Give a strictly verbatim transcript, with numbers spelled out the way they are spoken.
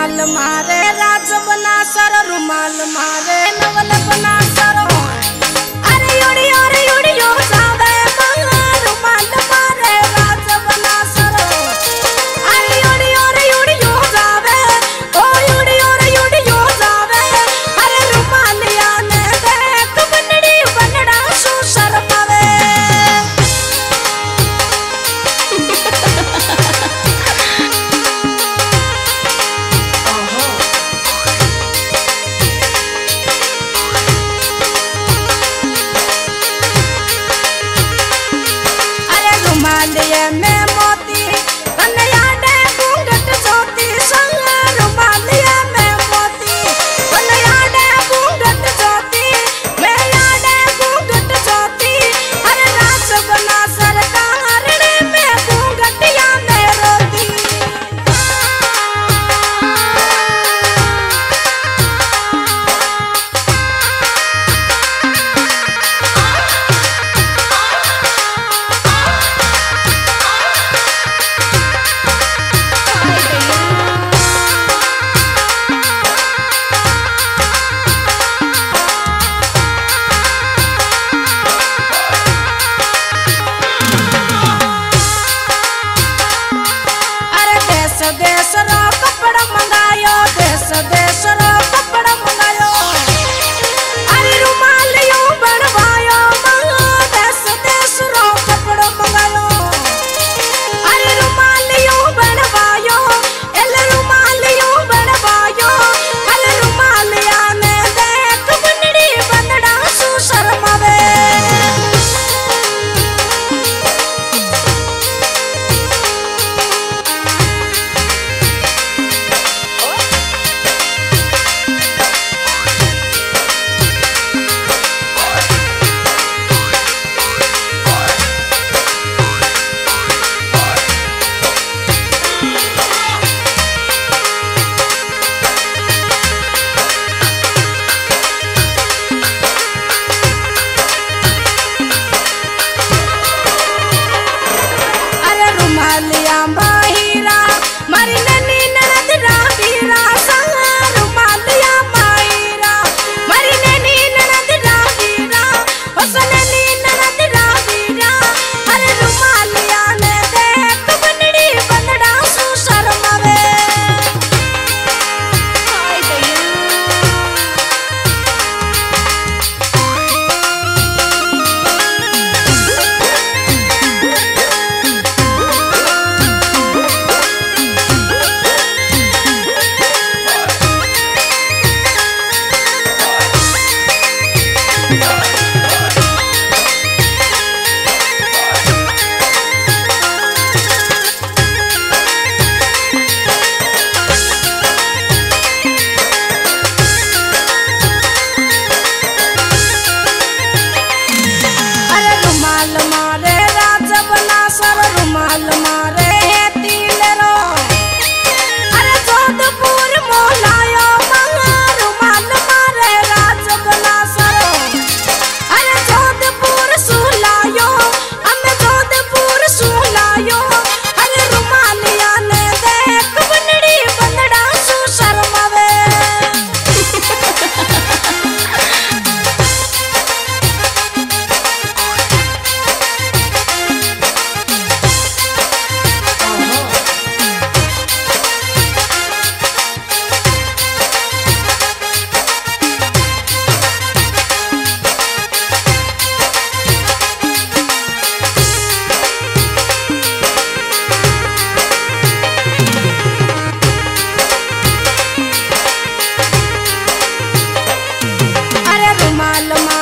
रुमाल मारे राज बना सर रुमाल मारे नवल बना सर अरे योड़ी और योड़ियो जावे रुमाल मारे राज बना सर अरे योड़ी और योड़ियो जावे ओ योड़ी और योड़ियो जावे अरे रुमालिया ने देख बनड़ी बनड़ा सु सर पावे रुमालिया में मोती कन्हैया ने घूंघट जोती संग रुमालिया में मोती कन्हैया ने घूंघट जोती मैया ने घूंघट जोती अरे राज बना सरकार में घूंघटिया में रोती देश रो कपड़ा मंगायो देश देश रो कपड़ा मंगायो अरे रुमालियो बनवायो देश देश रो कपड़ा मंगायो अरे रुमालियो बनवायो एल रुमालियो बनवायो अरे रुमालिया ने देख बनड़ी बनड़ा सु शर्मावे रुमालिया माहिरा मारी ननी ननद रावीरा संग रुमालिया माहिरा मारी ननी ननद रावीरा हसननी ननद रावीरा अरे रुमालिया ने देख बनड़ी बनड़ा सु शर्मावे हाय दया रुमाल मारे राज बना सर रुमाल मारे तिल रो अरे जोधपुर मोलायो रुमाल मारे राज बना सर अरे जोधपुर सुलायो हम जोधपुर सुलायो अरे रुमालिया ने देख बनड़ी बनड़ा सु शर्मावे रुमाल